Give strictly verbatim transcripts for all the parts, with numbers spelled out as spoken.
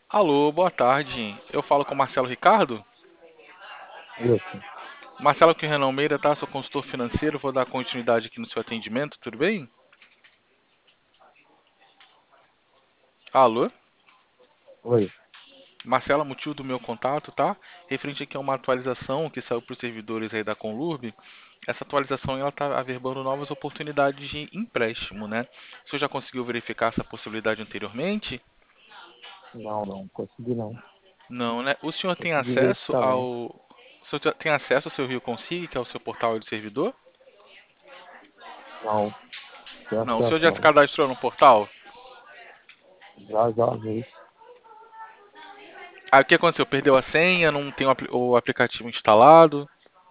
Alô, boa tarde. Eu falo com o Marcelo Ricardo. Isso. Marcelo aqui, Renan Almeida, tá? Sou consultor financeiro. Vou dar continuidade aqui no seu atendimento, tudo bem? Alô? Oi. Marcelo, motivo do meu contato, tá? Referente aqui a uma atualização que saiu para os servidores aí da Conlurb. Essa atualização ela está averbando novas oportunidades de empréstimo, né? O senhor já conseguiu verificar essa possibilidade anteriormente? Não, não, consegui não. Não, né? O senhor tem Consegui acesso verificar ao. não. O senhor já tem acesso ao seu Rio Consigue, que é o seu portal de servidor? Não, tem Não. O senhor acesso já se não. cadastrou no portal? Já, já vi. Aí o que aconteceu? Perdeu a senha, não tem o, apli- o aplicativo instalado.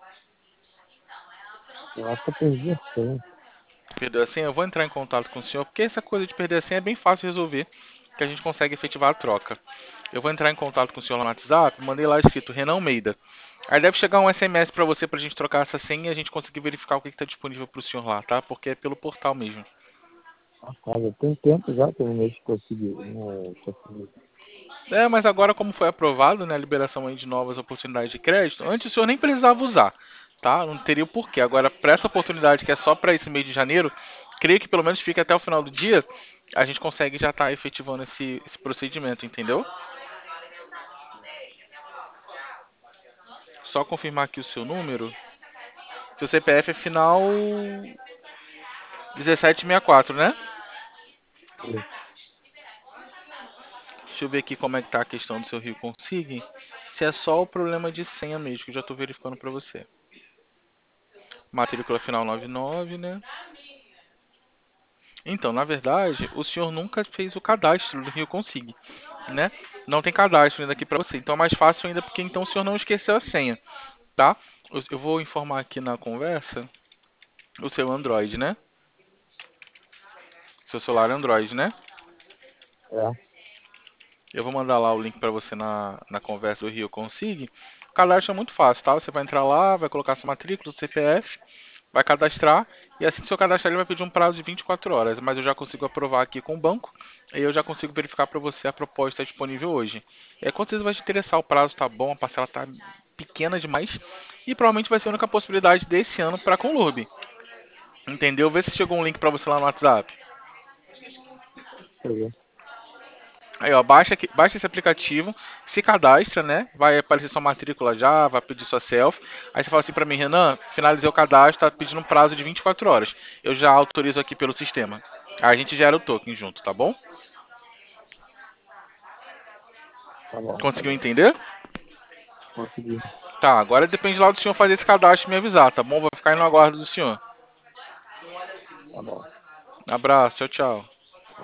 Eu acho que eu perdi a senha. Perdeu a senha, eu vou entrar em contato com o senhor, porque essa coisa de perder a senha é bem fácil de resolver, que a gente consegue efetivar a troca. Eu vou entrar em contato com o senhor lá no WhatsApp, mandei lá escrito Renan Almeida. Aí deve chegar um S M S para você pra gente trocar essa senha e a gente conseguir verificar o que está disponível pro senhor lá, tá? Porque é pelo portal mesmo. A casa tem tempo já que eu não consegui. Não consegui. É, mas agora como foi aprovado, né, a liberação aí de novas oportunidades de crédito, antes o senhor nem precisava usar, tá? Não teria o porquê. Agora, para essa oportunidade que é só para esse mês de janeiro, creio que pelo menos fique até o final do dia, a gente consegue já estar efetivando esse, esse procedimento, entendeu? Só confirmar aqui o seu número. Seu C P F é final dezessete sessenta e quatro, né? Isso. Deixa eu ver aqui como é que tá a questão do seu Rio Consigne. Se é só o problema de senha mesmo, que eu já estou verificando para você. Matrícula final noventa e nove, né? Então, na verdade, o senhor nunca fez o cadastro do Rio Consigne, né? Não tem cadastro ainda aqui para você. Então é mais fácil ainda porque então o senhor não esqueceu a senha, tá? Eu vou informar aqui na conversa o seu Android, né? Seu celular é Android, né? É. Eu vou mandar lá o link para você na, na conversa do Rio Consigne. O cadastro é muito fácil, tá? Você vai entrar lá, vai colocar sua matrícula, seu C P F, vai cadastrar e assim que o seu cadastrar ele vai pedir um prazo de vinte e quatro horas, mas eu já consigo aprovar aqui com o banco e eu já consigo verificar para você a proposta disponível hoje. É, com certeza vai te interessar, o prazo tá bom, a parcela tá pequena demais e provavelmente vai ser a única possibilidade desse ano para a Conlurb. Entendeu? Vê se chegou um link para você lá no WhatsApp. Cheguei. Aí, ó, baixa, aqui- baixa esse aplicativo, se cadastra, né? Vai aparecer sua matrícula já, vai pedir sua selfie. Aí você fala assim pra mim, Renan, finalizei o cadastro, tá pedindo um prazo de vinte e quatro horas. Eu já autorizo aqui pelo sistema. Aí a gente gera o token junto, tá bom? Tá bom, tá Conseguiu bom. entender? Consegui. Tá, agora depende lá do senhor fazer esse cadastro e me avisar, tá bom? Vou ficar aí no aguardo do senhor. Tá bom. Abraço, tchau, tchau.